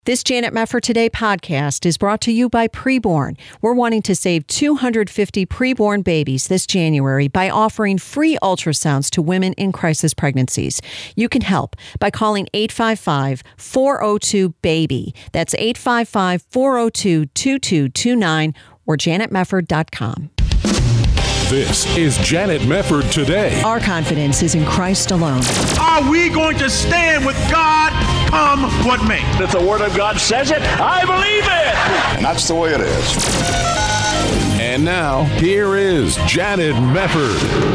This Janet Mefford Today podcast is brought to you by Preborn. We're wanting to save 250 preborn babies this January by offering free ultrasounds to women in crisis pregnancies. You can help by calling 855-402-BABY. That's 855-402-2229 or janetmefford.com. This is Janet Mefford Today. Our confidence is in Christ alone. Are we going to stand with God come what may? If the Word of God says it, I believe it. And that's the way it is. And now, here is Janet Mefford.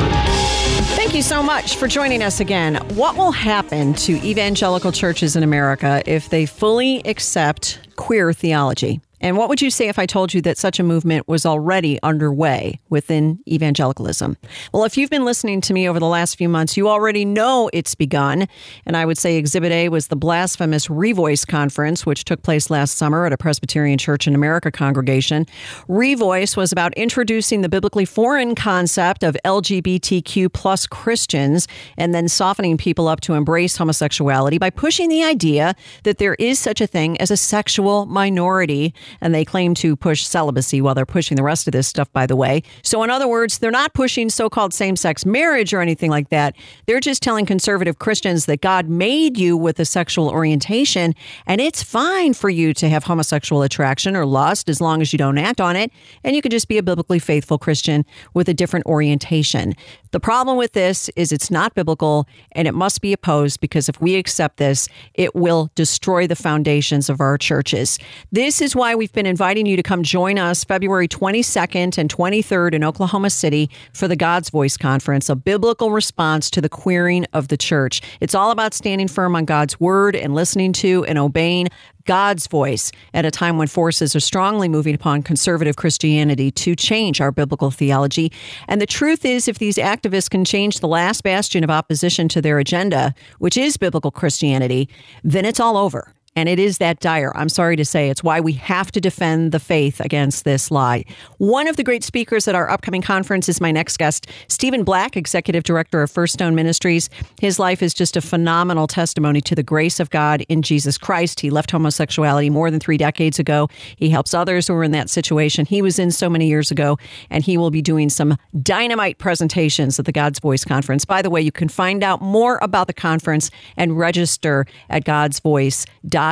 Thank you so much for joining us again. What will happen to evangelical churches in America if they fully accept queer theology? And what would you say if I told you that such a movement was already underway within evangelicalism? Well, if you've been listening to me over the last few months, you already know it's begun. And I would say Exhibit A was the blasphemous Revoice Conference, which took place last summer at a Presbyterian Church in America congregation. Revoice was about introducing the biblically foreign concept of LGBTQ plus Christians and then softening people up to embrace homosexuality by pushing the idea that there is such a thing as a sexual minority. And they claim to push celibacy while they're pushing the rest of this stuff, by the way. So in other words, they're not pushing so-called same-sex marriage or anything like that. They're just telling conservative Christians that God made you with a sexual orientation, and it's fine for you to have homosexual attraction or lust as long as you don't act on it. And you could just be a biblically faithful Christian with a different orientation. The problem with this is it's not biblical, and it must be opposed because if we accept this, it will destroy the foundations of our churches. This is why we've been inviting you to come join us February 22nd and 23rd in Oklahoma City for the God's Voice Conference, a biblical response to the queering of the church. It's all about standing firm on God's word and listening to and obeying God's voice at a time when forces are strongly moving upon conservative Christianity to change our biblical theology. And the truth is, if these activists can change the last bastion of opposition to their agenda, which is biblical Christianity, then it's all over. And it is that dire. I'm sorry to say. It's why we have to defend the faith against this lie. One of the great speakers at our upcoming conference is my next guest, Stephen Black, Executive Director of First Stone Ministries. His life is just a phenomenal testimony to the grace of God in Jesus Christ. He left homosexuality more than 3 decades ago. He helps others who are in that situation he was in so many years ago. And he will be doing some dynamite presentations at the God's Voice Conference. By the way, you can find out more about the conference and register at godsvoice.us.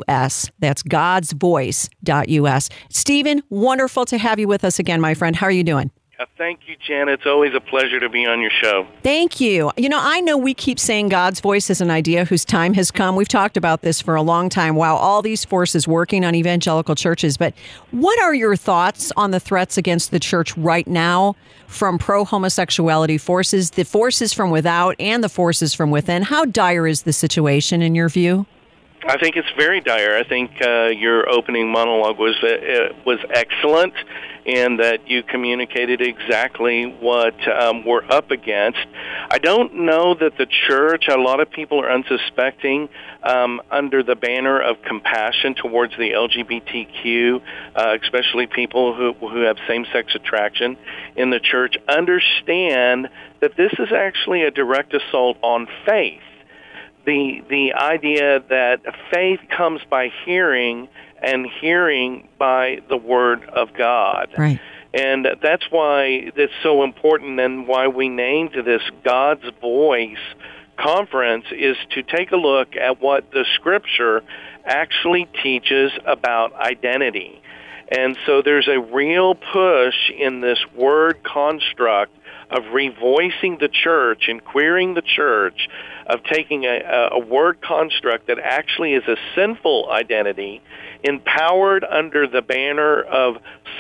That's godsvoice.us. Stephen, wonderful to have you with us again, my friend. How are you doing? Thank you, Janet. It's always a pleasure to be on your show. Thank you. You know, I know we keep saying God's voice is an idea whose time has come. We've talked about this for a long time. Wow, all these forces working on evangelical churches. But what are your thoughts on the threats against the church right now from pro-homosexuality forces, the forces from without and the forces from within? How dire is the situation in your view? I think it's very dire. I think your opening monologue was excellent, and that you communicated exactly what we're up against. I don't know that the church, a lot of people are unsuspecting, under the banner of compassion towards the LGBTQ, especially people who have same-sex attraction in the church, understand that this is actually a direct assault on faith. The idea that faith comes by hearing and hearing by the Word of God. Right. And that's why it's so important, and why we named this God's Voice Conference, is to take a look at what the Scripture actually teaches about identity. And so there's a real push in this word construct of revoicing the church and queering the church, of taking a word construct that actually is a sinful identity, empowered under the banner of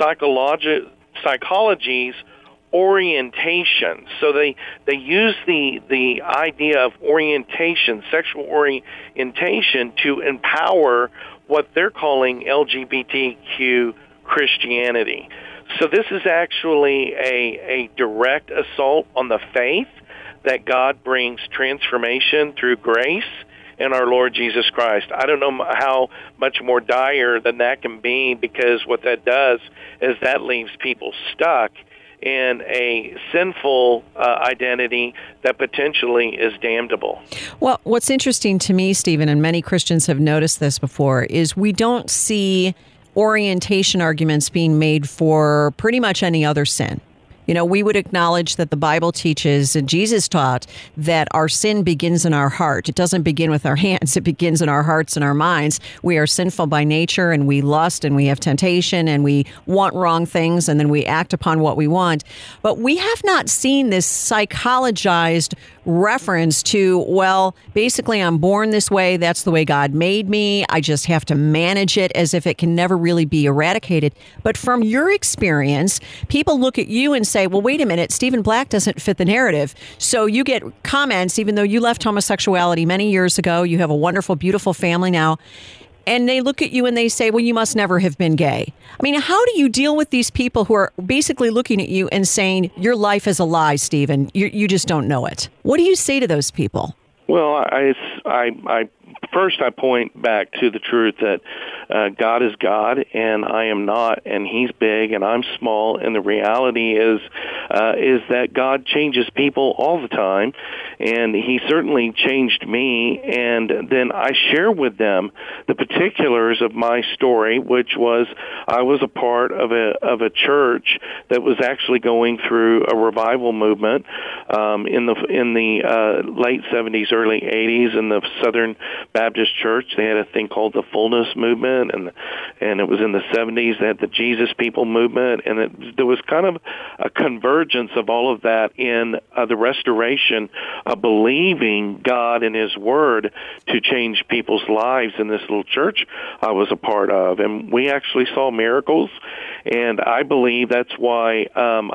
psychology's orientation. So they use the idea of orientation, sexual orientation, to empower what they're calling LGBTQ Christianity. So this is actually a direct assault on the faith that God brings transformation through grace in our Lord Jesus Christ. I don't know how much more dire than that can be, because what that does is that leaves people stuck in a sinful identity that potentially is damnable. Well, what's interesting to me, Stephen, and many Christians have noticed this before, is we don't see orientation arguments being made for pretty much any other sin. You know, we would acknowledge that the Bible teaches, and Jesus taught, that our sin begins in our heart. It doesn't begin with our hands. It begins in our hearts and our minds. We are sinful by nature, and we lust, and we have temptation, and we want wrong things, and then we act upon what we want. But we have not seen this psychologized reference to, well, basically I'm born this way. That's the way God made me. I just have to manage it as if it can never really be eradicated. But from your experience, people look at you and say, well, wait a minute, Stephen Black doesn't fit the narrative. So you get comments, even though you left homosexuality many years ago, you have a wonderful, beautiful family now, and they look at you and they say, well, you must never have been gay. I mean, how do you deal with these people who are basically looking at you and saying, your life is a lie, Stephen? You just don't know it. What do you say to those people? Well, I first I point back to the truth that God is God and I am not, and He's big and I'm small, and the reality is that God changes people all the time, and He certainly changed me, and then I share with them the particulars of my story, which was I was a part of a church that was actually going through a revival movement in the late 70s, early 80s in the Southern Baptist Church. They had a thing called the Fullness Movement, and it was in the 70s. They had the Jesus People Movement, and there was kind of a convergence of all of that in the restoration of believing God and His Word to change people's lives in this little church I was a part of. And we actually saw miracles, and I believe that's why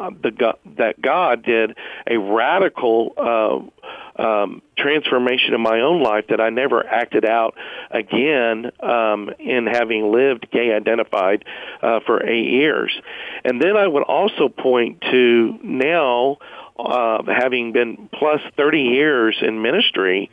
that God did a radical transformation in my own life that I never acted out again in having lived gay identified for 8 years. And then I would also point to now, having been plus 30 years in ministry,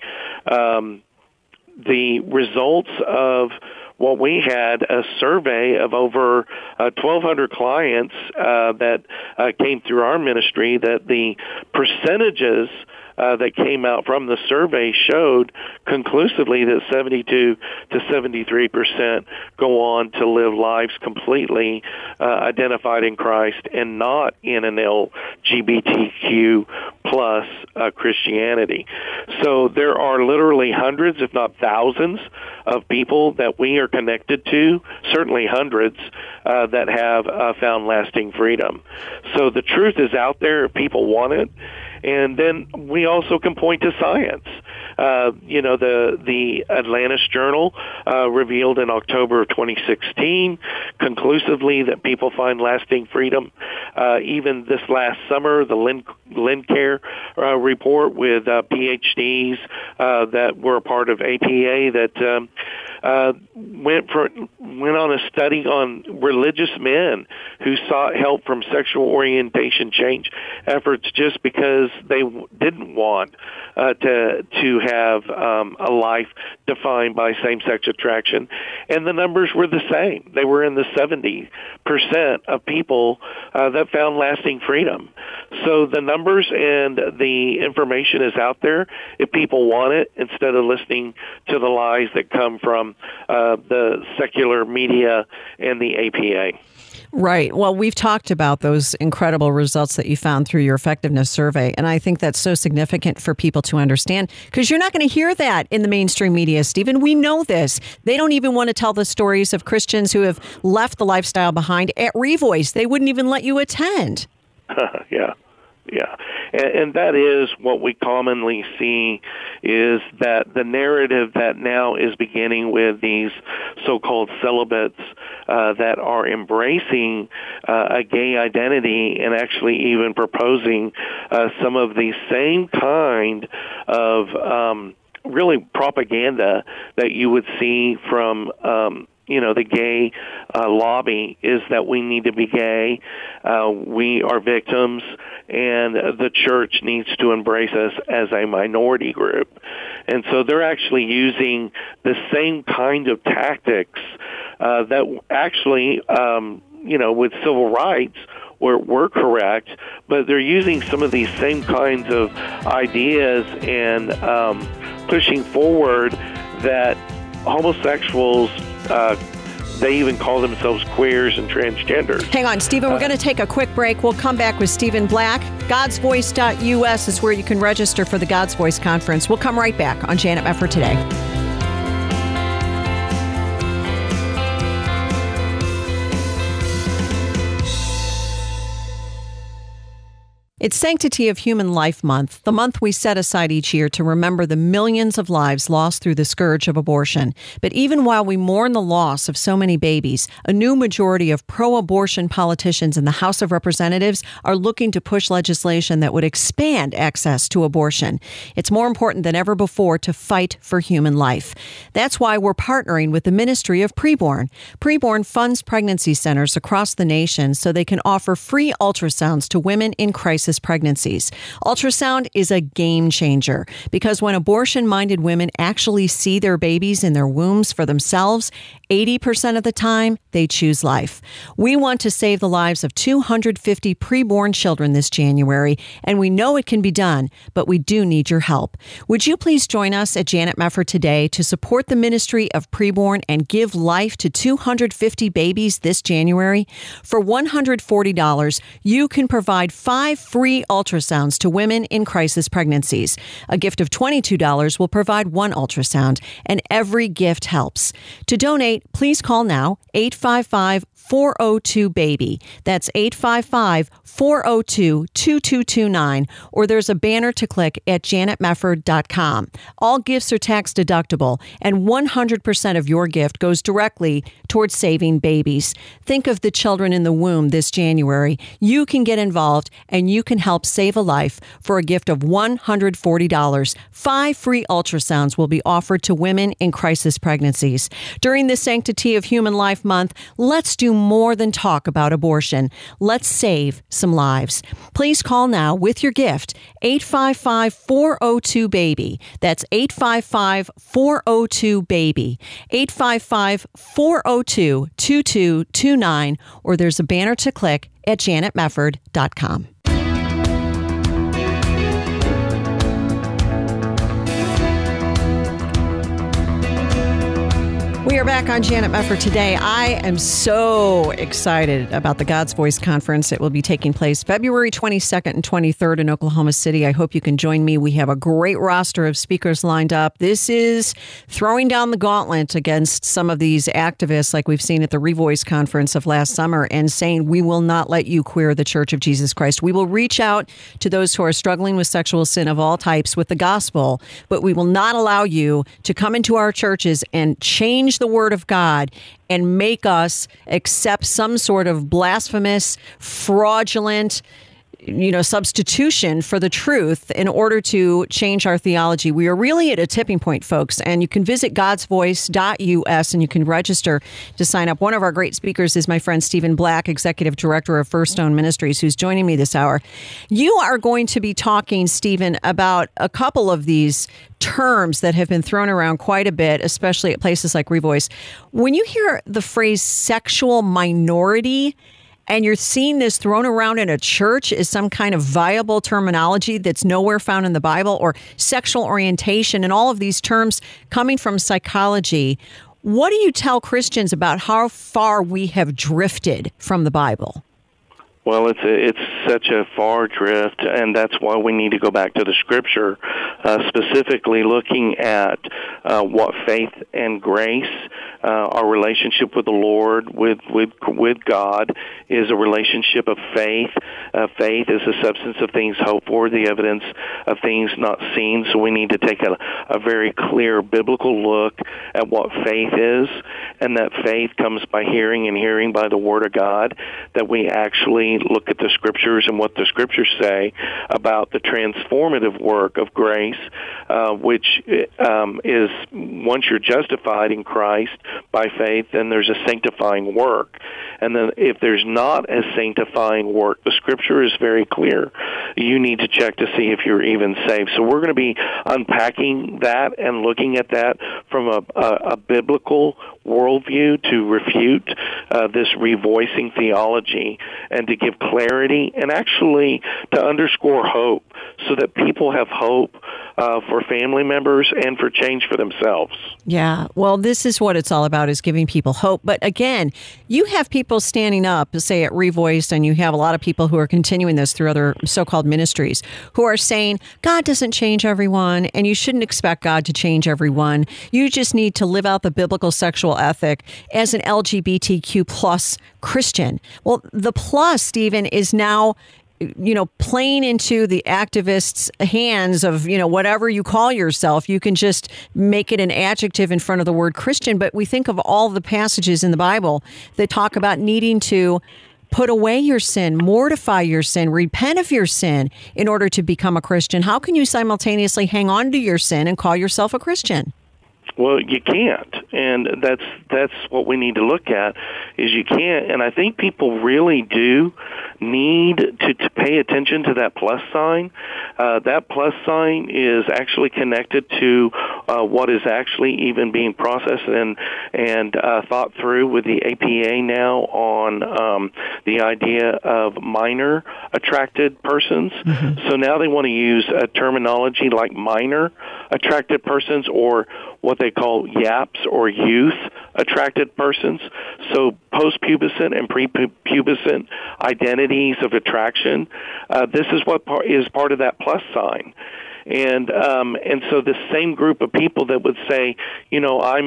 the results of what we had a survey of over 1,200 clients that came through our ministry, that the percentages that came out from the survey showed conclusively that 72 to 73% go on to live lives completely identified in Christ and not in an LGBTQ plus Christianity. So there are literally hundreds, if not thousands, of people that we are connected to, certainly hundreds, that have found lasting freedom. So the truth is out there if people want it. And then we also can point to science. The Atlantis Journal revealed in October of 2016 conclusively that people find lasting freedom. Even this last summer, the Lincare report with PhDs that were a part of APA that went on a study on religious men who sought help from sexual orientation change efforts just because they didn't want to have a life defined by same-sex attraction, and the numbers were the same. They were in the 70% of people that found lasting freedom. So the numbers and the information is out there if people want it, instead of listening to the lies that come from the secular media and the APA. Right. Well, we've talked about those incredible results that you found through your effectiveness survey, and I think that's so significant for people to understand, because you're not going to hear that in the mainstream media, Stephen. We know this. They don't even want to tell the stories of Christians who have left the lifestyle behind. At Revoice, they wouldn't even let you attend. Yeah, and that is what we commonly see, is that the narrative that now is beginning with these so-called celibates that are embracing a gay identity and actually even proposing some of the same kind of really propaganda that you would see from the gay lobby, is that we need to be gay, we are victims, and the church needs to embrace us as a minority group. And so they're actually using the same kind of tactics that actually, with civil rights, were correct, but they're using some of these same kinds of ideas and pushing forward that homosexuals, they even call themselves queers and transgenders. Hang on, Stephen, we're going to take a quick break. We'll come back with Stephen Black. God'sVoice.us is where you can register for the God's Voice Conference. We'll come right back on Janet Mefford Today. It's Sanctity of Human Life Month, the month we set aside each year to remember the millions of lives lost through the scourge of abortion. But even while we mourn the loss of so many babies, a new majority of pro-abortion politicians in the House of Representatives are looking to push legislation that would expand access to abortion. It's more important than ever before to fight for human life. That's why we're partnering with the Ministry of Preborn. Preborn funds pregnancy centers across the nation so they can offer free ultrasounds to women in crisis pregnancies. Ultrasound is a game changer because when abortion-minded women actually see their babies in their wombs for themselves, 80% of the time, they choose life. We want to save the lives of 250 preborn children this January, and we know it can be done, but we do need your help. Would you please join us at Janet Mefford Today to support the Ministry of Preborn and give life to 250 babies this January? For $140, you can provide 5 free ultrasounds to women in crisis pregnancies. A gift of $22 will provide 1 ultrasound, and every gift helps. To donate, please call now, 855-402-BABY. That's 855-402-2229, or there's a banner to click at janetmefford.com. All gifts are tax deductible, and 100% of your gift goes directly towards saving babies. Think of the children in the womb this January. You can get involved, and you can help save a life for a gift of $140. 5 free ultrasounds will be offered to women in crisis pregnancies. During the Sanctity of Human Life Month, let's do more than talk about abortion. Let's save some lives. Please call now with your gift, 855-402-BABY. That's 855-402-BABY. 855-402-2229, or there's a banner to click at janetmefford.com. We are back on Janet Mefford Today. I am so excited about the God's Voice Conference. It will be taking place February 22nd and 23rd in Oklahoma City. I hope you can join me. We have a great roster of speakers lined up. This is throwing down the gauntlet against some of these activists like we've seen at the Revoice Conference of last summer and saying, we will not let you queer the Church of Jesus Christ. We will reach out to those who are struggling with sexual sin of all types with the gospel, but we will not allow you to come into our churches and change the Word of God and make us accept some sort of blasphemous, fraudulent, substitution for the truth in order to change our theology. We are really at a tipping point, folks, and you can visit God'sVoice.us and you can register to sign up. One of our great speakers is my friend Stephen Black, Executive Director of First Stone Ministries, who's joining me this hour. You are going to be talking, Stephen, about a couple of these terms that have been thrown around quite a bit, especially at places like Revoice. When you hear the phrase sexual minority, and you're seeing this thrown around in a church as some kind of viable terminology that's nowhere found in the Bible, or sexual orientation, and all of these terms coming from psychology, what do you tell Christians about how far we have drifted from the Bible? Well, it's such a far drift, and that's why we need to go back to the Scripture, specifically looking at what faith and grace, our relationship with the Lord, with God, is a relationship of faith. Faith is the substance of things hoped for, the evidence of things not seen. So we need to take a very clear biblical look at what faith is, and that faith comes by hearing, and hearing by the Word of God, that we actually look at the Scriptures and what the Scriptures say about the transformative work of grace, which is once you're justified in Christ by faith, then there's a sanctifying work. And then if there's not a sanctifying work, the Scripture is very clear you need to check to see if you're even saved. So we're going to be unpacking that and looking at that from a biblical worldview to refute this revoicing theology and to give clarity and actually to underscore hope so that people have hope for family members and for change for themselves. Yeah, well, this is what it's all about, is giving people hope. But again, you have people standing up, say at Revoiced, and you have a lot of people who are continuing this through other so-called ministries, who are saying, God doesn't change everyone, and you shouldn't expect God to change everyone. You just need to live out the biblical sexual ethic as an LGBTQ plus Christian. Well, the plus, Stephen, is now playing into the activists' hands of, whatever you call yourself. You can just make it an adjective in front of the word Christian. But we think of all the passages in the Bible that talk about needing to put away your sin, mortify your sin, repent of your sin in order to become a Christian. How can you simultaneously hang on to your sin and call yourself a Christian? Well, you can't, and that's what we need to look at, is you can't, and I think people really do need to pay attention to that plus sign. That plus sign is actually connected to what is actually even being processed and thought through with the APA now on the idea of minor attracted persons. Mm-hmm. So now they want to use a terminology like minor attracted persons, or what they call YAPs, or youth attracted persons. So post-pubescent and pre-pubescent identities of attraction. This is what is part of that plus sign. And so the same group of people that would say, I'm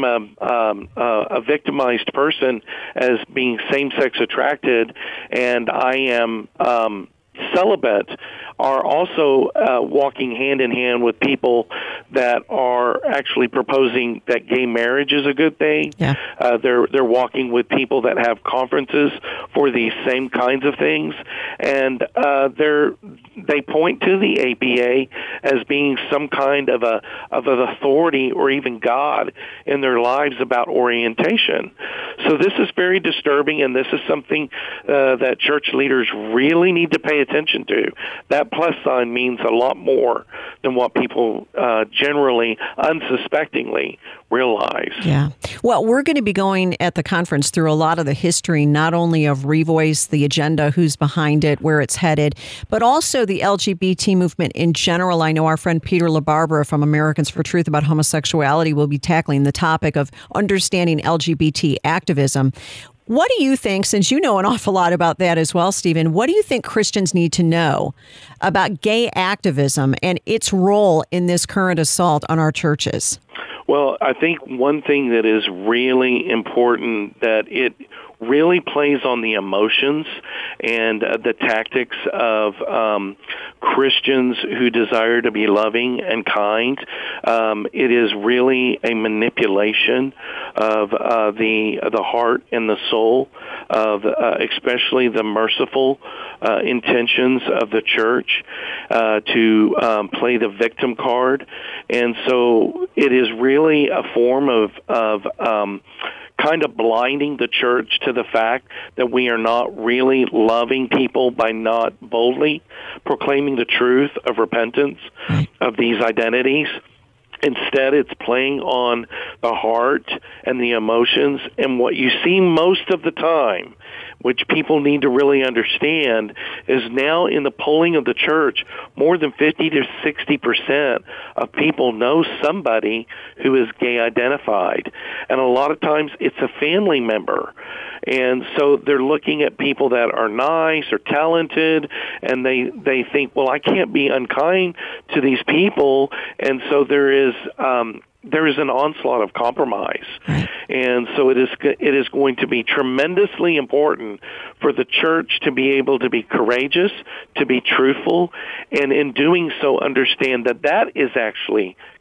a victimized person as being same-sex attracted, and I am celibate, are also walking hand in hand with people that are actually proposing that gay marriage is a good thing. Yeah. They're walking with people that have conferences for these same kinds of things, and they point to the APA as being some kind of an authority or even God in their lives about orientation. So this is very disturbing, and this is something that church leaders really need to pay attention to. That plus sign means a lot more than what people generally, unsuspectingly realize. Yeah. Well, we're going to be going at the conference through a lot of the history, not only of Revoice, the agenda, who's behind it, where it's headed, but also the LGBT movement in general. I know our friend Peter LaBarbera from Americans for Truth about homosexuality will be tackling the topic of understanding LGBT activism. What do you think, since you know an awful lot about that as well, Stephen, what do you think Christians need to know about gay activism and its role in this current assault on our churches? Well, I think one thing that is really important, that it really plays on the emotions and the tactics of Christians who desire to be loving and kind. It is really a manipulation of the heart and the soul of especially the merciful intentions of the church to play the victim card. And so it is really a form of kind of blinding the church to the fact that we are not really loving people by not boldly proclaiming the truth of repentance of these identities. Instead, it's playing on the heart and the emotions. And what you see most of the time, which people need to really understand, is now in the polling of the church, more than 50 to 60% of people know somebody who is gay identified. And a lot of times it's a family member. And so they're looking at people that are nice or talented, and they think, well, I can't be unkind to these people. And so there is an onslaught of compromise. And so it is going to be tremendously important for the church to be able to be courageous, to be truthful, and in doing so understand that is actually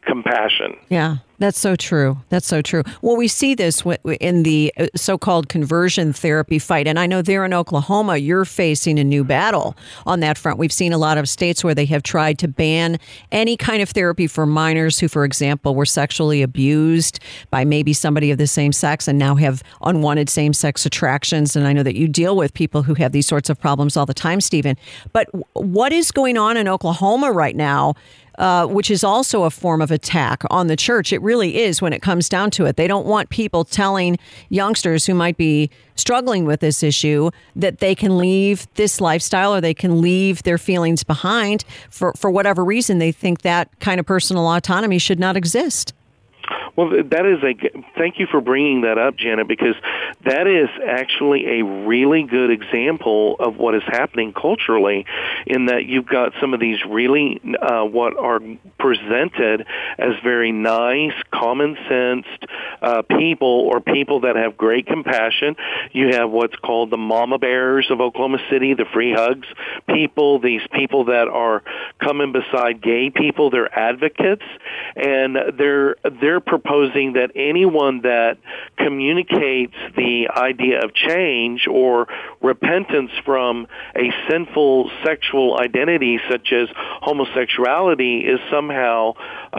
compassion. Yeah, that's so true. That's so true. Well, we see this in the so-called conversion therapy fight. And I know there in Oklahoma, you're facing a new battle on that front. We've seen a lot of states where they have tried to ban any kind of therapy for minors who, for example, were sexually abused by maybe somebody of the same sex and now have unwanted same-sex attractions. And I know that you deal with people who have these sorts of problems all the time, Stephen. But what is going on in Oklahoma right now, which is also a form of attack on the church? It really is when it comes down to it. They don't want people telling youngsters who might be struggling with this issue that they can leave this lifestyle or they can leave their feelings behind for whatever reason. They think that kind of personal autonomy should not exist. Well, thank you for bringing that up, Janet, because that is actually a really good example of what is happening culturally, in that you've got some of these really what are presented as very nice, common-sensed people, or people that have great compassion. You have what's called the mama bears of Oklahoma City, the free hugs people, these people that are coming beside gay people. They're advocates, and they're proposing that anyone that communicates the idea of change or repentance from a sinful sexual identity such as homosexuality is somehow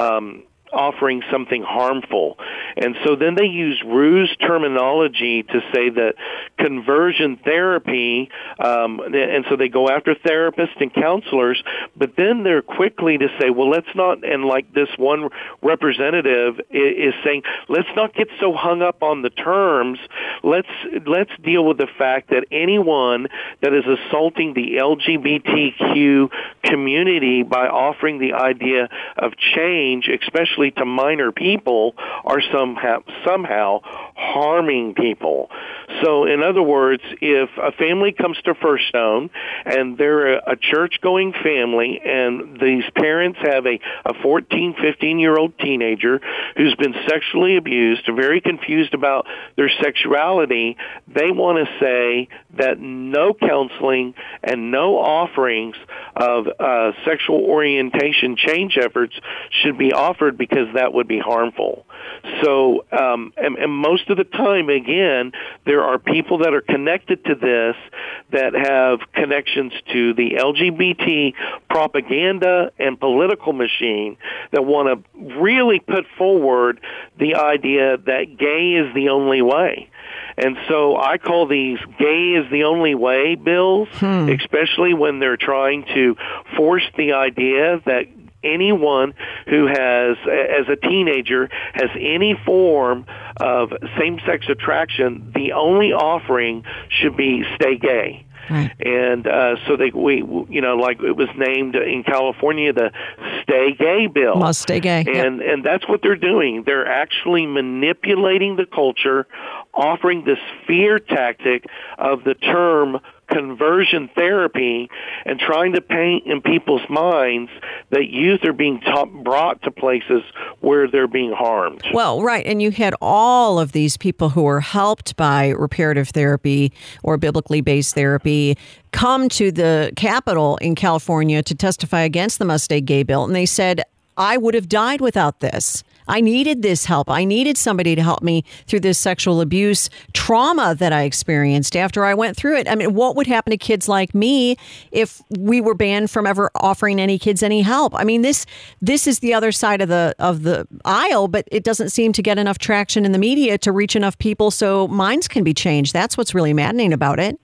offering something harmful. And so then they use ruse terminology to say that conversion therapy, and so they go after therapists and counselors, but then they're quickly to say, well, let's not, and like this one representative is saying, let's not get so hung up on the terms. Let's deal with the fact that anyone that is assaulting the LGBTQ community by offering the idea of change, especially to minor people, are somehow harming people. So, in other words, if a family comes to First Stone and they're a church-going family and these parents have a 14, 15-year-old teenager who's been sexually abused, very confused about their sexuality, they want to say that no counseling and no offerings of sexual orientation change efforts should be offered because that would be harmful. So, and most of the time, again, there are people that are connected to this that have connections to the LGBT propaganda and political machine that want to really put forward the idea that gay is the only way. And so I call these gay is the only way bills, especially when they're trying to force the idea that anyone who has, as a teenager, has any form of same-sex attraction, the only offering should be stay gay. Right. And so like it was named in California the Stay Gay Bill. Must stay gay. And that's what they're doing. They're actually manipulating the culture, offering this fear tactic of the term conversion therapy, and trying to paint in people's minds that youth are being brought to places where they're being harmed. Well, right. And you had all of these people who were helped by reparative therapy or biblically based therapy come to the Capitol in California to testify against the Must Stay Gay Bill. And they said, I would have died without this. I needed this help. I needed somebody to help me through this sexual abuse trauma that I experienced after I went through it. I mean, what would happen to kids like me if we were banned from ever offering any kids any help? I mean, this is the other side of the aisle, but it doesn't seem to get enough traction in the media to reach enough people so minds can be changed. That's what's really maddening about it.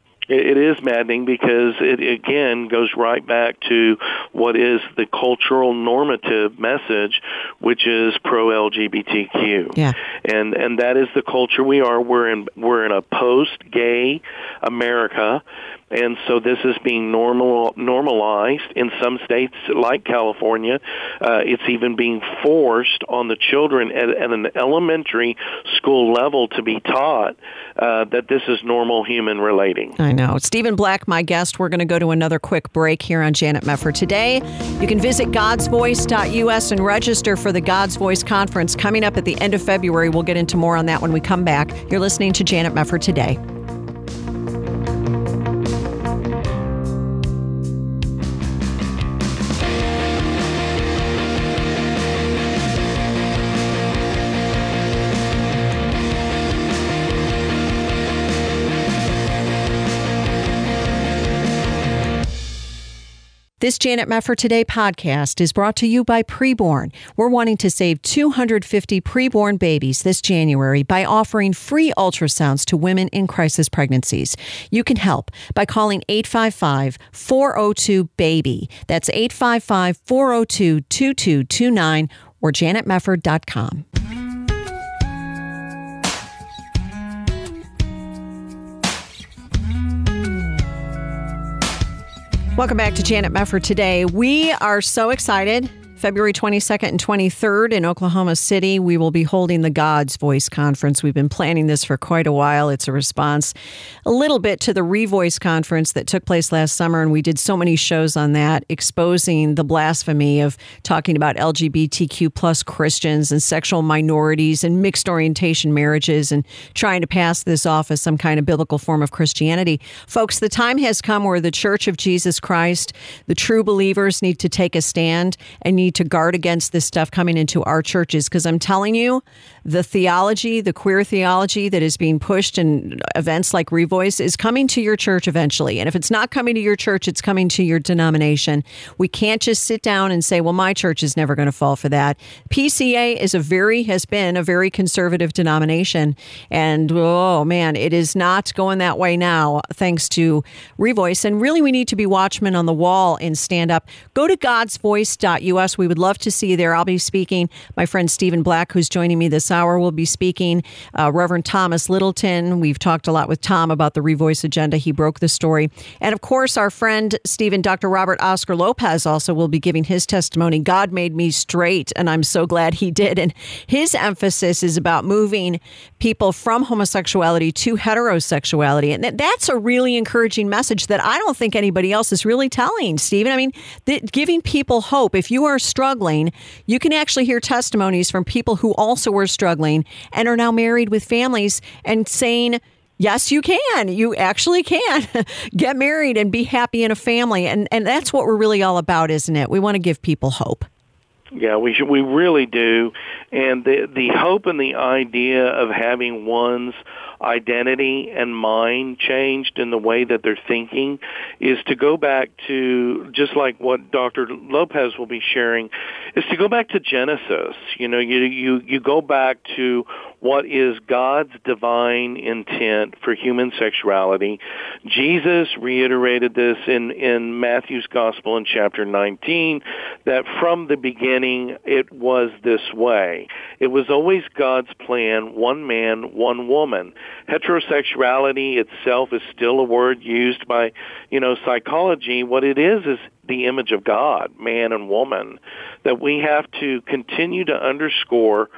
It is maddening because it, again, goes right back to what is the cultural normative message, which is pro-LGBTQ. Yeah. And that is the culture we are. We're in a post-gay America, and so this is being normalized in some states like California. It's even being forced on the children at an elementary school level to be taught that this is normal human relating. I know. Stephen Black, my guest. We're going to go to another quick break here on Janet Mefford Today. You can visit godsvoice.us and register for the God's Voice Conference coming up at the end of February. We'll get into more on that when we come back. You're listening to Janet Mefford Today. This Janet Mefford Today podcast is brought to you by Preborn. We're wanting to save 250 preborn babies this January by offering free ultrasounds to women in crisis pregnancies. You can help by calling 855-402-BABY. That's 855-402-2229 or janetmefford.com. Welcome back to Janet Mefford Today. We are so excited. February 22nd and 23rd in Oklahoma City, we will be holding the God's Voice Conference. We've been planning this for quite a while. It's a response a little bit to the Revoice Conference that took place last summer, and we did so many shows on that, exposing the blasphemy of talking about LGBTQ plus Christians and sexual minorities and mixed orientation marriages and trying to pass this off as some kind of biblical form of Christianity. Folks, the time has come where the Church of Jesus Christ, the true believers, need to take a stand and need to guard against this stuff coming into our churches, because I'm telling you, the theology, the queer theology that is being pushed in events like Revoice is coming to your church eventually. And if it's not coming to your church, it's coming to your denomination. We can't just sit down and say, well, my church is never going to fall for that. PCA has been a very conservative denomination. And, oh, man, it is not going that way now, thanks to Revoice. And really, we need to be watchmen on the wall and stand up. Go to godsvoice.us. We would love to see you there. I'll be speaking. My friend Stephen Black, who's joining me this hour, will be speaking. Reverend Thomas Littleton. We've talked a lot with Tom about the Revoice agenda. He broke the story. And of course, our friend Stephen, Dr. Robert Oscar Lopez, also will be giving his testimony. God made me straight, and I'm so glad he did. And his emphasis is about moving people from homosexuality to heterosexuality. And that's a really encouraging message that I don't think anybody else is really telling, Stephen. I mean, giving people hope. If you are struggling, you can actually hear testimonies from people who also were struggling and are now married with families and saying, yes, you can. You actually can get married and be happy in a family. And that's what we're really all about, isn't it? We want to give people hope. Yeah, we really do. And the hope and the idea of having one's identity and mind changed in the way that they're thinking is to go back to, just like what Dr. Lopez will be sharing, is to go back to Genesis. You know, you go back to what is God's divine intent for human sexuality. Jesus reiterated this in Matthew's Gospel in chapter 19, that from the beginning it was this way. It was always God's plan, one man, one woman. Heterosexuality itself is still a word used by, psychology. What it is the image of God, man and woman, that we have to continue to underscore.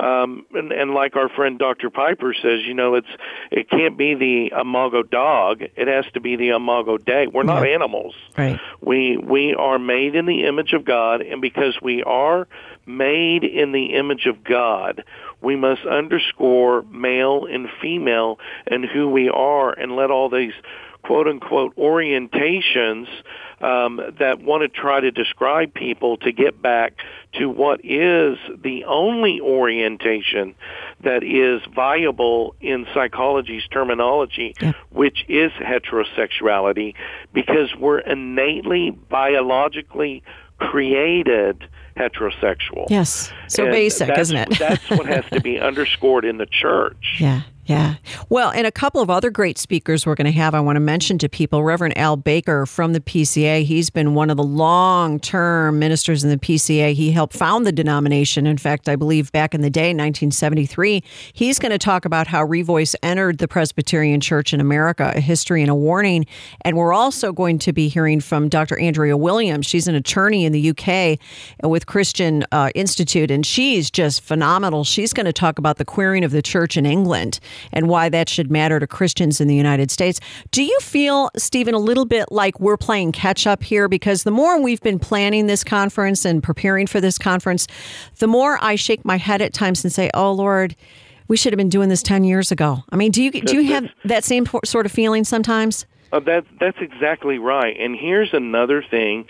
And like our friend Dr. Piper says, it can't be the imago dog. It has to be the imago Dei. We're not animals. Right. We are made in the image of God, and because we are made in the image of God, we must underscore male and female and who we are, and let all these quote-unquote orientations that want to try to describe people to get back to what is the only orientation that is viable in psychology's terminology, which is heterosexuality, because we're innately, biologically created heterosexual. Yes. So basic, isn't it? That's what has to be underscored in the church. Yeah. Yeah. Well, and a couple of other great speakers we're going to have, I want to mention to people, Reverend Al Baker from the PCA. He's been one of the long-term ministers in the PCA. He helped found the denomination. In fact, I believe back in the day, 1973, he's going to talk about how Revoice entered the Presbyterian Church in America, a history and a warning. And we're also going to be hearing from Dr. Andrea Williams. She's an attorney in the UK with Christian Institute, and she's just phenomenal. She's going to talk about the queering of the church in England and why that should matter to Christians in the United States. Do you feel, Stephen, a little bit like we're playing catch up here? Because the more we've been planning this conference and preparing for this conference, the more I shake my head at times and say, oh, Lord, we should have been doing this 10 years ago. I mean, do you have that same sort of feeling sometimes? That's exactly right. And here's another thing,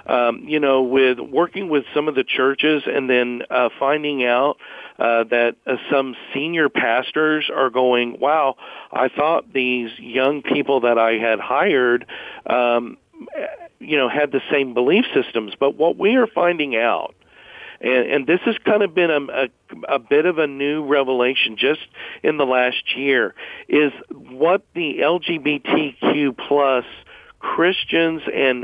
with working with some of the churches and then finding out that some senior pastors are going, wow, I thought these young people that I had hired, had the same belief systems. But what we are finding out, and this has kind of been a bit of a new revelation just in the last year, is what the LGBTQ plus Christians and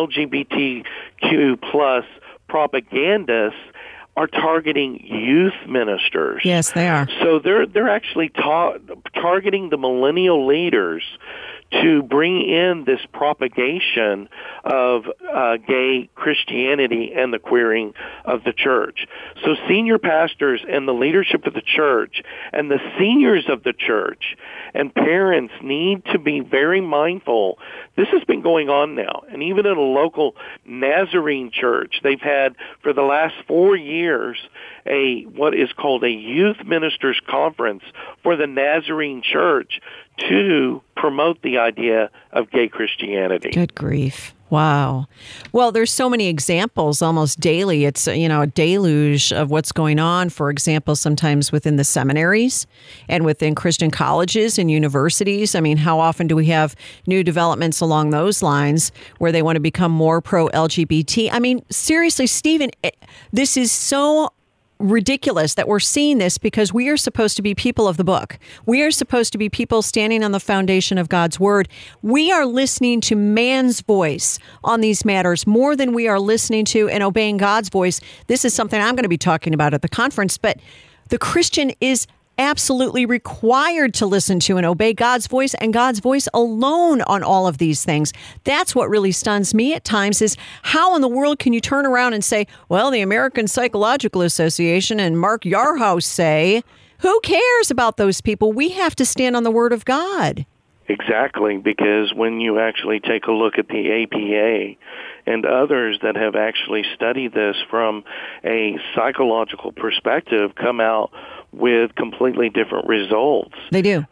LGBTQ plus propagandists are targeting youth ministers. Yes, they are. So they're actually targeting the millennial leaders to bring in this propagation of gay Christianity and the queering of the church. So senior pastors and the leadership of the church and the seniors of the church and parents need to be very mindful. This has been going on now, and even at a local Nazarene church, they've had for the last 4 years what is called a youth ministers conference for the Nazarene church to promote the idea of gay Christianity. Good grief. Wow. Well, there's so many examples almost daily. It's, a deluge of what's going on, for example, sometimes within the seminaries and within Christian colleges and universities. I mean, how often do we have new developments along those lines where they want to become more pro-LGBT? I mean, seriously, Stephen, this is so ridiculous that we're seeing this because we are supposed to be people of the book. We are supposed to be people standing on the foundation of God's word. We are listening to man's voice on these matters more than we are listening to and obeying God's voice. This is something I'm going to be talking about at the conference, but the Christian is absolutely required to listen to and obey God's voice and God's voice alone on all of these things. That's what really stuns me at times is how in the world can you turn around and say, well, the American Psychological Association and Mark Yarhouse say, who cares about those people? We have to stand on the word of God. Exactly, because when you actually take a look at the APA and others that have actually studied this from a psychological perspective come out with completely different results. They do.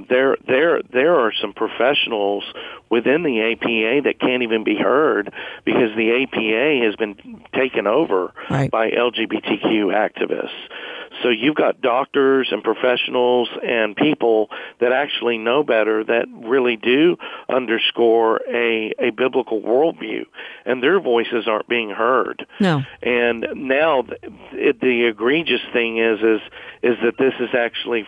There are some professionals within the APA that can't even be heard because the APA has been taken over by LGBTQ activists. So you've got doctors and professionals and people that actually know better that really do underscore a biblical worldview, and their voices aren't being heard. No. And now the egregious thing is that this is actually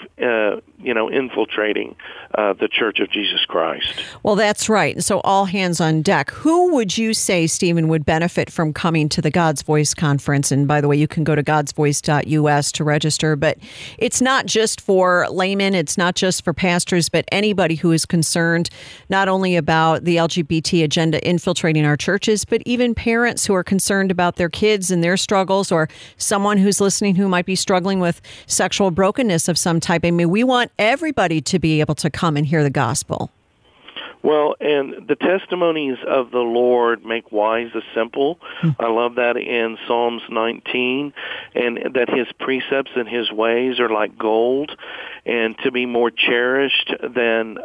infiltrating the Church of Jesus Christ. Well, that's right. So all hands on deck. Who would you say, Stephen, would benefit from coming to the God's Voice Conference? And by the way, you can go to godsvoice.us to register. But it's not just for laymen. It's not just for pastors, but anybody who is concerned not only about the LGBT agenda infiltrating our churches, but even parents who are concerned about their kids and their struggles, or someone who's listening who might be struggling with sexual brokenness of some type. I mean, we want everybody to be able to come and hear the gospel. Well, and the testimonies of the Lord make wise the simple. I love that in Psalms 19, and that his precepts and his ways are like gold, and to be more cherished than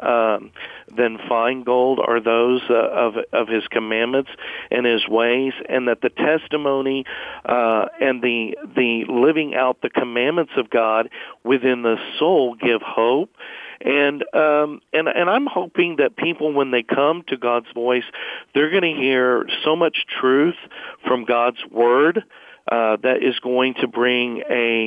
fine gold are those of his commandments and his ways, and that the testimony and the living out the commandments of God within the soul give hope. And I'm hoping that people, when they come to God's voice, they're going to hear so much truth from God's word that is going to bring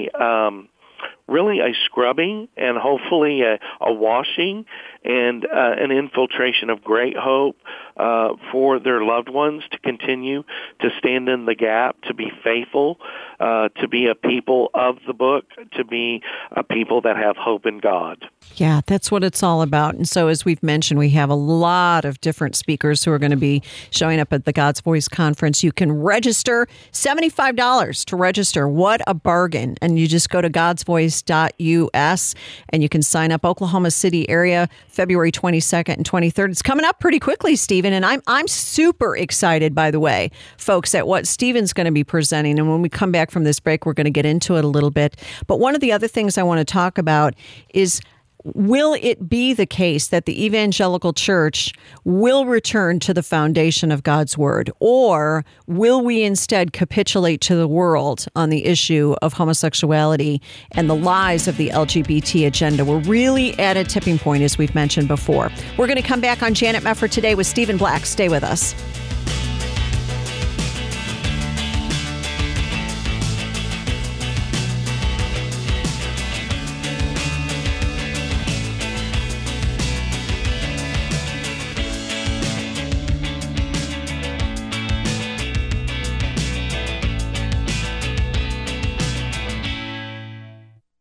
really a scrubbing and hopefully a washing and an infiltration of great hope for their loved ones to continue to stand in the gap, to be faithful, to be a people of the book, to be a people that have hope in God. Yeah, that's what it's all about. And so, as we've mentioned, we have a lot of different speakers who are going to be showing up at the God's Voice Conference. You can register, $75 to register. What a bargain. And you just go to godsvoice.us and you can sign up. Oklahoma City area, February 22nd and 23rd. It's coming up pretty quickly, Stephen, and I'm super excited, by the way, folks, at what Stephen's going to be presenting. And when we come back from this break, we're going to get into it a little bit. But one of the other things I want to talk about is, will it be the case that the evangelical church will return to the foundation of God's word, or will we instead capitulate to the world on the issue of homosexuality and the lies of the LGBT agenda? We're really at a tipping point, as we've mentioned before. We're going to come back on Janet Mefford Today with Stephen Black. Stay with us.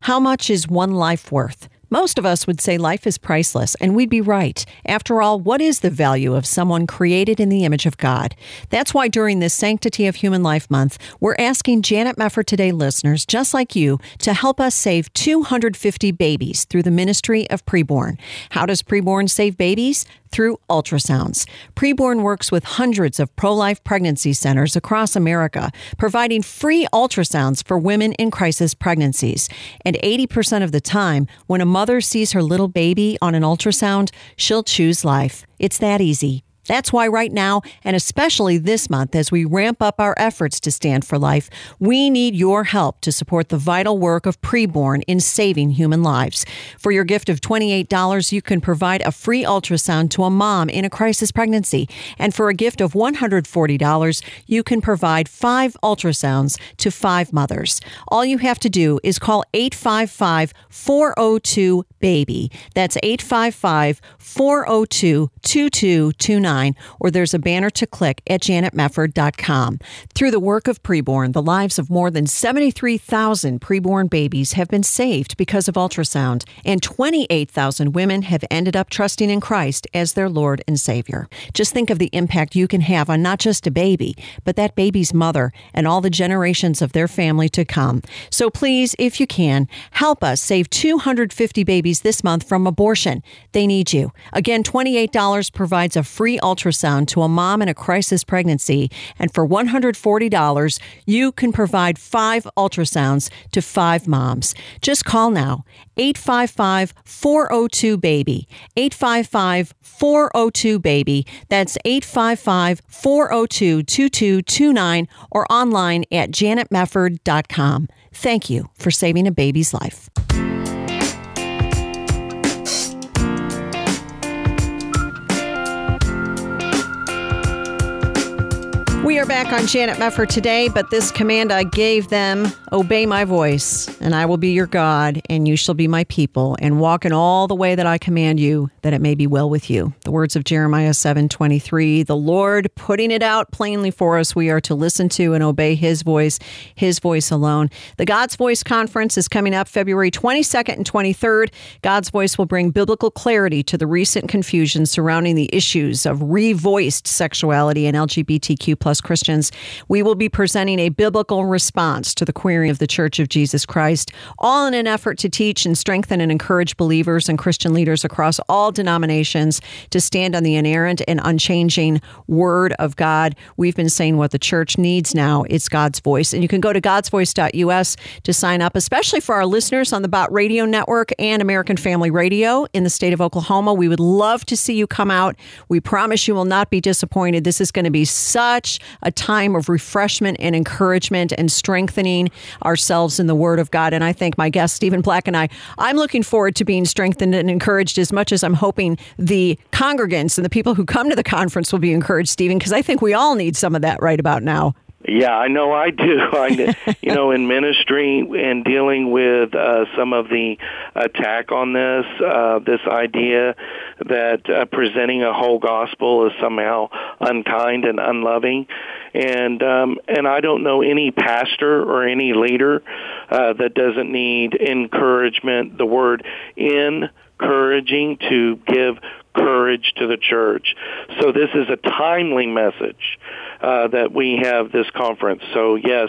How much is one life worth? Most of us would say life is priceless, and we'd be right. After all, what is the value of someone created in the image of God? That's why during this Sanctity of Human Life Month, we're asking Janet Mefford Today listeners, just like you, to help us save 250 babies through the ministry of Preborn. How does Preborn save babies? Through ultrasounds. Preborn works with hundreds of pro-life pregnancy centers across America, providing free ultrasounds for women in crisis pregnancies. And 80% of the time, when a mother sees her little baby on an ultrasound, she'll choose life. It's that easy. That's why right now, and especially this month, as we ramp up our efforts to stand for life, we need your help to support the vital work of Preborn in saving human lives. For your gift of $28, you can provide a free ultrasound to a mom in a crisis pregnancy. And for a gift of $140, you can provide 5 ultrasounds to 5 mothers. All you have to do is call 855-402-BABY. That's 855-402-2229. Or there's a banner to click at janetmefford.com. Through the work of Preborn, the lives of more than 73,000 preborn babies have been saved because of ultrasound, and 28,000 women have ended up trusting in Christ as their Lord and Savior. Just think of the impact you can have on not just a baby, but that baby's mother and all the generations of their family to come. So please, if you can, help us save 250 babies this month from abortion. They need you. Again, $28 provides a free ultrasound to a mom in a crisis pregnancy, and for $140, you can provide 5 ultrasounds to 5 moms. Just call now, 855-402-BABY, 855-402-BABY. That's 855-402-2229, or online at janetmefford.com. Thank you for saving a baby's life. We are back on Janet Mefford Today, but this command I gave them, obey my voice, and I will be your God, and you shall be my people, and walk in all the way that I command you, that it may be well with you. The words of Jeremiah 7:23, the Lord putting it out plainly for us. We are to listen to and obey his voice alone. The God's Voice Conference is coming up February 22nd and 23rd. God's Voice will bring biblical clarity to the recent confusion surrounding the issues of revoiced sexuality and LGBTQ+ Christians. We will be presenting a biblical response to the queering of the Church of Jesus Christ, all in an effort to teach and strengthen and encourage believers and Christian leaders across all denominations to stand on the inerrant and unchanging Word of God. We've been saying what the church needs now. It's God's voice. And you can go to godsvoice.us to sign up, especially for our listeners on the Bott Radio Network and American Family Radio in the state of Oklahoma. We would love to see you come out. We promise you will not be disappointed. This is going to be such a time of refreshment and encouragement and strengthening ourselves in the Word of God. And I think my guest, Stephen Black, and I'm looking forward to being strengthened and encouraged as much as I'm hoping the congregants and the people who come to the conference will be encouraged, Stephen, because I think we all need some of that right about now. Yeah, I know I do. In ministry and dealing with some of the attack on this idea that presenting a whole gospel is somehow unkind and unloving. And I don't know any pastor or any leader that doesn't need encouragement, the word encouraging, to give courage to the church. So this is a timely message that we have this conference. So yes,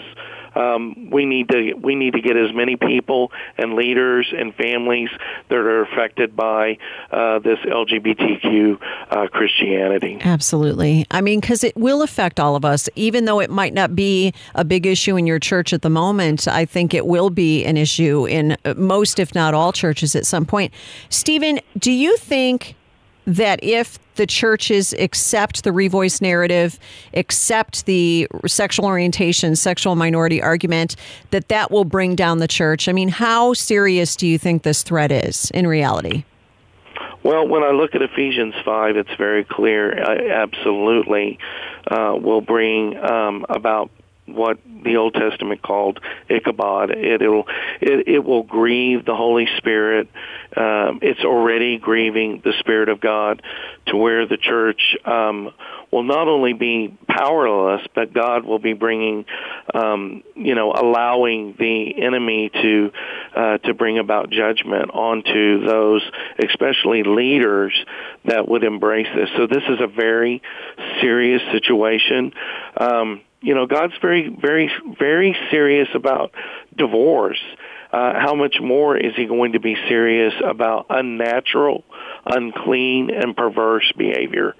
we need to get as many people and leaders and families that are affected by this LGBTQ Christianity. Absolutely. I mean, because it will affect all of us, even though it might not be a big issue in your church at the moment. I think it will be an issue in most, if not all, churches at some point. Stephen, do you think that if the churches accept the revoice narrative, accept the sexual orientation, sexual minority argument, that will bring down the church? I mean, how serious do you think this threat is in reality? Well, when I look at Ephesians 5, it's very clear. Absolutely will bring about what the Old Testament called Ichabod. It will grieve the Holy Spirit. It's already grieving the Spirit of God, to where the church will not only be powerless, but God will be bringing, allowing the enemy to bring about judgment onto those, especially leaders, that would embrace this. So this is a very serious situation. God's very, very, very serious about divorce. How much more is he going to be serious about unnatural, unclean, and perverse behavior?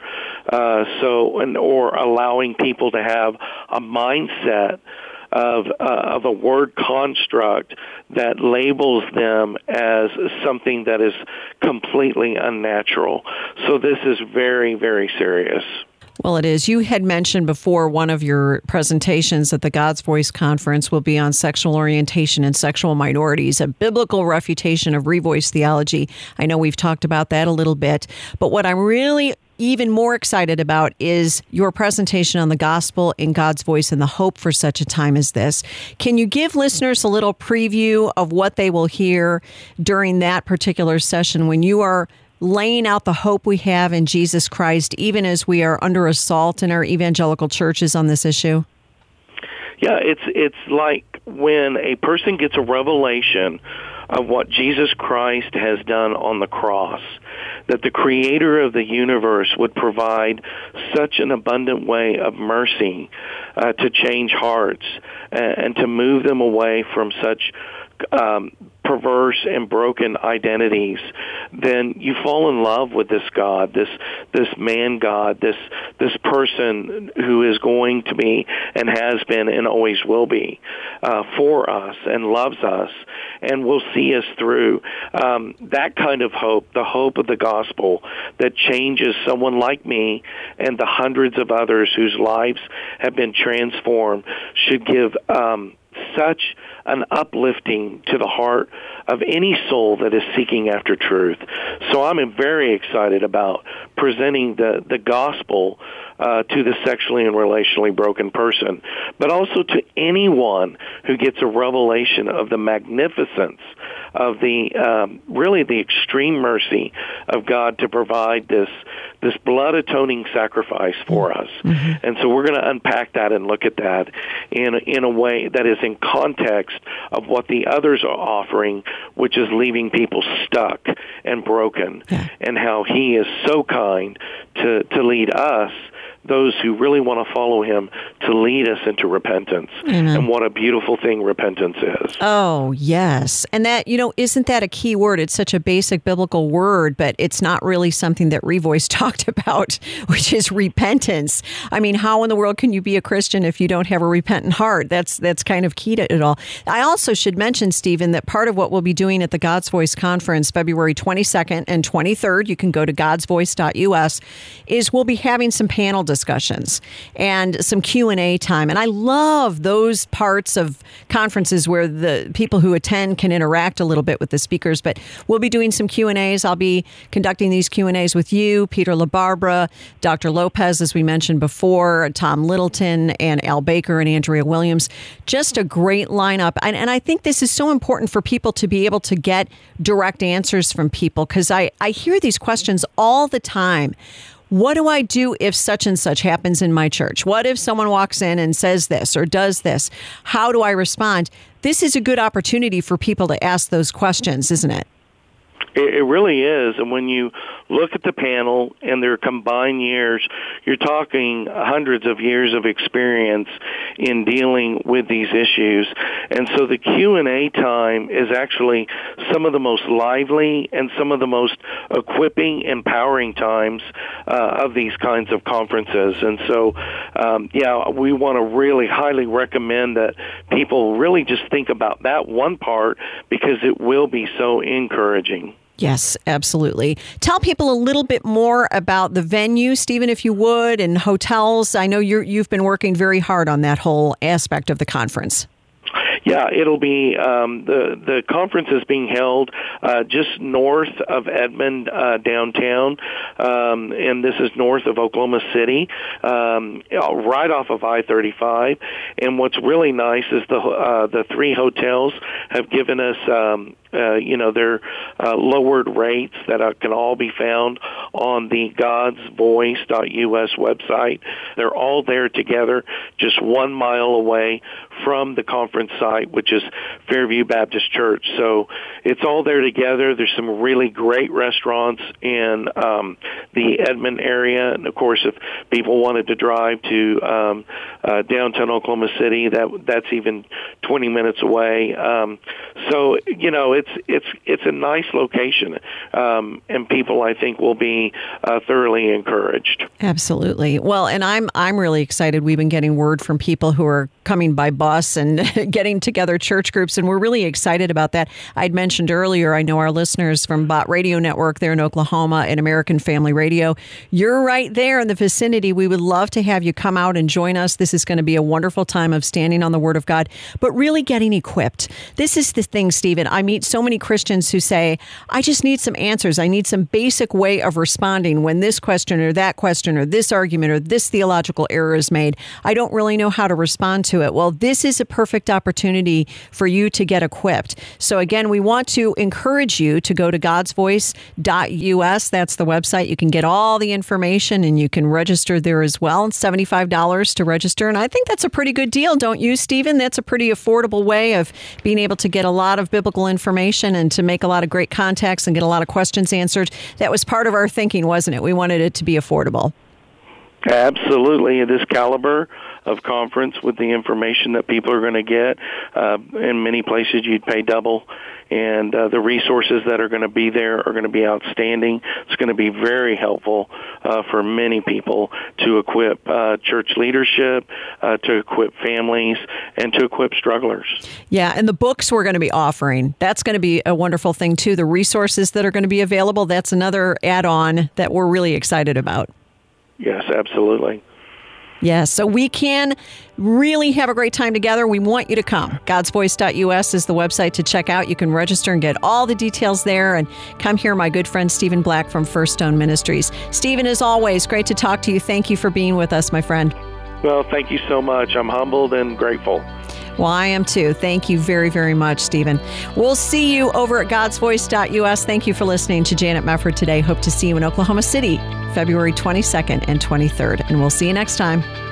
Or allowing people to have a mindset of a word construct that labels them as something that is completely unnatural. So this is very, very serious. Well, it is. You had mentioned before one of your presentations at the God's Voice Conference will be on sexual orientation and sexual minorities, a biblical refutation of revoice theology. I know we've talked about that a little bit, but what I'm really even more excited about is your presentation on the gospel in God's voice and the hope for such a time as this. Can you give listeners a little preview of what they will hear during that particular session when you are laying out the hope we have in Jesus Christ, even as we are under assault in our evangelical churches on this issue? Yeah, it's like when a person gets a revelation of what Jesus Christ has done on the cross, that the creator of the universe would provide such an abundant way of mercy to change hearts and to move them away from such perverse and broken identities, then you fall in love with this God, this man God, this person who is going to be and has been and always will be for us and loves us and will see us through. That kind of hope, the hope of the gospel that changes someone like me and the hundreds of others whose lives have been transformed, should give such an uplifting to the heart of any soul that is seeking after truth. So I'm very excited about presenting the gospel to the sexually and relationally broken person, but also to anyone who gets a revelation of the magnificence of really the extreme mercy of God to provide this blood atoning sacrifice for us. Mm-hmm. And so we're going to unpack that and look at that in a way that is in context of what the others are offering, which is leaving people stuck and broken, and how he is so kind to lead us, those who really want to follow him, to lead us into repentance. Amen. And what a beautiful thing repentance is. Oh, yes. And that, isn't that a key word? It's such a basic biblical word, but it's not really something that Revoice talked about, which is repentance. I mean, how in the world can you be a Christian if you don't have a repentant heart? That's kind of key to it all. I also should mention, Stephen, that part of what we'll be doing at the God's Voice Conference, February 22nd and 23rd, you can go to godsvoice.us, is we'll be having some panel discussions and some Q&A time. And I love those parts of conferences where the people who attend can interact a little bit with the speakers. But we'll be doing some Q&As. I'll be conducting these Q&As with you, Peter LaBarbera, Dr. Lopez, as we mentioned before, Tom Littleton, and Al Baker and Andrea Williams. Just a great lineup. And I think this is so important for people to be able to get direct answers from people, because I hear these questions all the time. What do I do if such and such happens in my church? What if someone walks in and says this or does this? How do I respond? This is a good opportunity for people to ask those questions, isn't it? It really is. And when you look at the panel and their combined years, you're talking hundreds of years of experience in dealing with these issues. And so the Q&A time is actually some of the most lively and some of the most equipping, empowering times of these kinds of conferences. And so, we want to really highly recommend that people really just think about that one part, because it will be so encouraging. Yes, absolutely. Tell people a little bit more about the venue, Stephen, if you would, and hotels. I know you've been working very hard on that whole aspect of the conference. Yeah, it'll be the conference is being held just north of Edmond downtown. and this is north of Oklahoma City, right off of I-35. And what's really nice is the 3 hotels have given us their lowered rates that can all be found on the godsvoice.us website. They're all there together, just 1 mile away from the conference site, which is Fairview Baptist Church. So it's all there together. There's some really great restaurants in the Edmond area. And, of course, if people wanted to drive to downtown Oklahoma City, that's even 20 minutes away. So, it's a nice location, and people, I think, will be thoroughly encouraged. Absolutely. Well, and I'm really excited. We've been getting word from people who are coming by bus and getting together church groups, and we're really excited about that. I'd mentioned earlier, I know our listeners from Bott Radio Network there in Oklahoma and American Family Radio. You're right there in the vicinity. We would love to have you come out and join us. This is going to be a wonderful time of standing on the Word of God, but really getting equipped. This is the thing, Stephen. I meet so many Christians who say, I just need some answers. I need some basic way of responding when this question or that question or this argument or this theological error is made. I don't really know how to respond to it. Well, this is a perfect opportunity for you to get equipped. So again, we want to encourage you to go to godsvoice.us. That's the website. You can get all the information and you can register there as well. It's $75 to register. And I think that's a pretty good deal, don't you, Stephen? That's a pretty affordable way of being able to get a lot of biblical information and to make a lot of great contacts and get a lot of questions answered. That was part of our thinking, wasn't it? We wanted it to be affordable. Absolutely. At this caliber of conference, with the information that people are going to get, in many places you'd pay double, and the resources that are going to be there are going to be outstanding. It's going to be very helpful for many people to equip church leadership, to equip families, and to equip strugglers. Yeah, and the books we're going to be offering, that's going to be a wonderful thing too. The resources that are going to be available, that's another add-on that we're really excited about. Yes, absolutely. Yes, so we can really have a great time together. We want you to come. godsvoice.us is the website to check out. You can register and get all the details there. And come hear my good friend Stephen Black from First Stone Ministries. Stephen, as always, great to talk to you. Thank you for being with us, my friend. Well, thank you so much. I'm humbled and grateful. Well, I am too. Thank you very, very much, Stephen. We'll see you over at godsvoice.us. Thank you for listening to Janet Mefford today. Hope to see you in Oklahoma City, February 22nd and 23rd. And we'll see you next time.